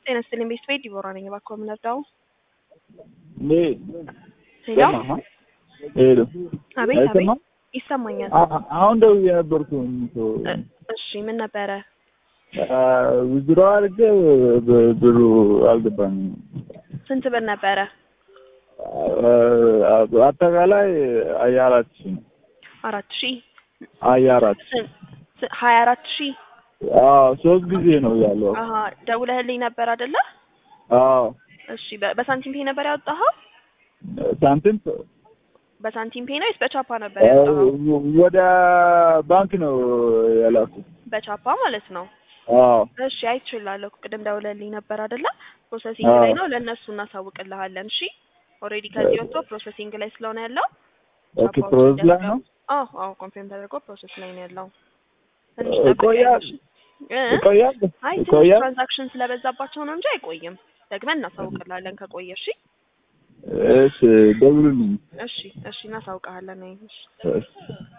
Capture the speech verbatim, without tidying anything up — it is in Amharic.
ጤና ይስጥልኝ ቤት ቤት ዲቦራ ነኝ ባኮ ምንርዳው ኔ ሄሎ ሄሎ አቤት አቤት ይሰማኛል አሁን ደው የነበርኩኝ እሺ ምን ነበረ ውዝሮ አርገ ብሩ አልገባኝ ስንት ብር ነበረ አጠቃላይ አያራት አራት ሺህ አያራት ሀያ አራት ሺህ አዎ ሶስት ጊዜ ነው ያለው አሃ ደውለህልኝ ነበር አይደለ አዎ እሺ በሳንቲም ፔ ነበር ያወጣኸው ሳንቲም በሳንቲም ፔ ነው በቻፓ ነበር ያወጣኸው ወደ ባንክ ነው ያላኩት በቻፓ ማለት ነው አዎ እሺ አይችላልኩ ቅድም ደውለህልኝ ነበር አይደለ ፕሮሰሲንግ ላይ ነው ለነሱ እናሳውቅልሃለን እሺ ኦሬዲ ከዚህ ወጥቶ ፕሮሰሲንግ ላይ ስለሆነ ያለው ኦኬ ፕሮሰስ ላይ ነው አዎ አዎ ኮንፊርም ተደርጎ ፕሮሰስ ላይ ነው ያለው ትንሽ ቆያል ቆያል አይ ትንሽ ትራንዛክሽን ስለበዛባቸው ነው እንጂ አይቆይም ደግመን እናሳውቅልሃለን ከቆየ እሺ እሺ ደውሉልኝ እሺ እሺ እናሳውቅሃለን እሺ